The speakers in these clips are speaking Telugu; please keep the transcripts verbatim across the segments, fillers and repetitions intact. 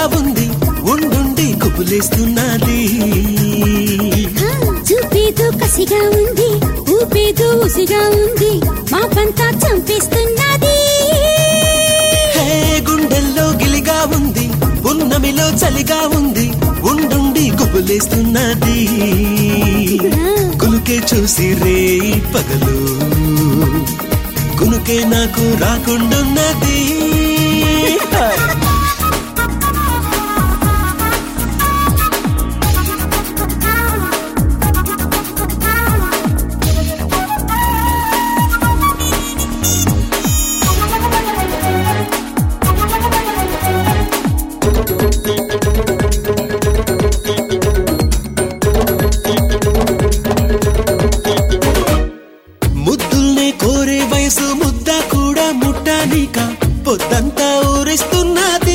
ఉంది ఉండుండి కుబులేస్తున్నది చూపేదో కసిగా ఉంది ఊపేదో ఉసిగా ఉంది మా పంతా చంపేస్తున్నది గుండెల్లో గిలిగా ఉంది పున్నమిలో చలిగా ఉంది ఉండుండి కుబులేస్తున్నది కులుకే చూసి రే పగలు కునుకే నాకు రాకుండున్నది ముద్దుల్నే కోరే వయసు ముద్ద కూడా ముట్టానిక పొద్దంతా ఊరిస్తున్నది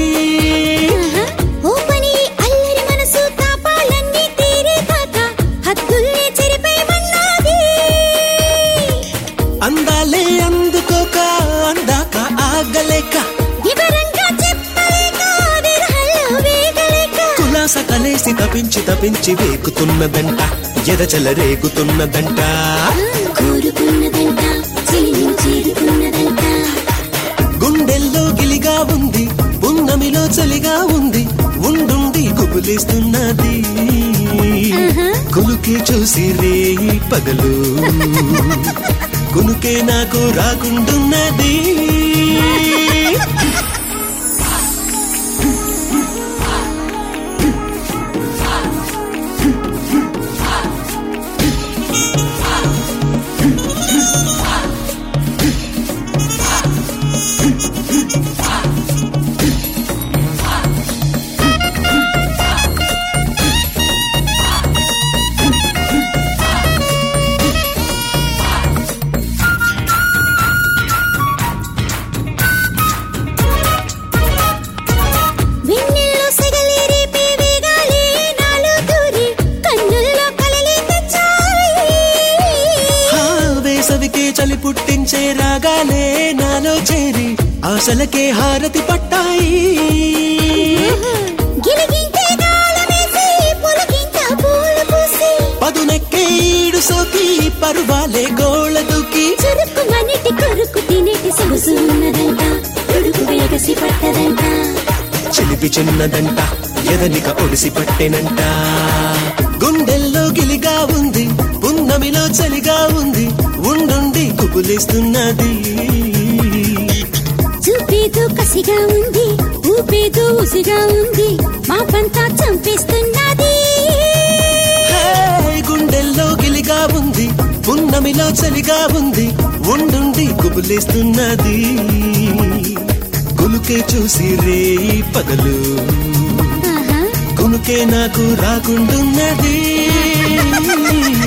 ఓ పని అల్లరి మనసు తాపాలన్నీ తీరే కాక హద్దుల్ని చెరిపేయమన్నది అందాలే అందుకోక అందాక ఆగలేక వివరంగా చెప్పలేక విరహంలో వేగలేక కులాస కలేసి తపించి తపించి వేకుతున్నదంట ఎదచల రేగుతున్నదంట కోరుకున్నదంట చెలిని చేరుకున్నదంట గుండెల్లో గిలిగా ఉంది పున్నమిలో చలిగా ఉంది ఉండుండి కుబులేస్తున్నది కులుకే చూసి రే పగలు కునుకే నాకు రాకుండున్నది వెన్నెల్లో సెగలి రేపే వేగాలే నాలో దూరి కన్నుల్లో కలలే తెచ్చాయి హా, వేసవికే చలి పుట్టించే రాగాలే నాలో చేరి ఆశలకే హారతి పట్టాయి గిలిగింతే గాలమేసి పులకింత పూలు పూసి పదునెక్కే ఈడు సోకి పరువాలే గోళ దూకి చురుకు మనిటి కొరుకు తినేటి సొగసు ఉన్నదంట ఉడుకు వేగసి పట్టదంట చిలిపి చిన్నదంట ఎదనిక ఒడిసి పట్టెనంట గుండెల్లో గిలిగా ఉంది పున్నమిలో చలిగా ఉంది ఉండుండి కుబులేస్తున్నది చూపేదో కసిగా ఉంది ఊపేదో ఉసిగా ఉంది మా పంతా చంపేస్తున్నది హే, గుండెల్లో గిలిగా ఉంది పున్నమిలో చలిగా ఉంది ఉండుండి కుబులేస్తున్నది కులుకే చూసి రే పగలు ఆహా కునుకే నాకు రాకుండున్నది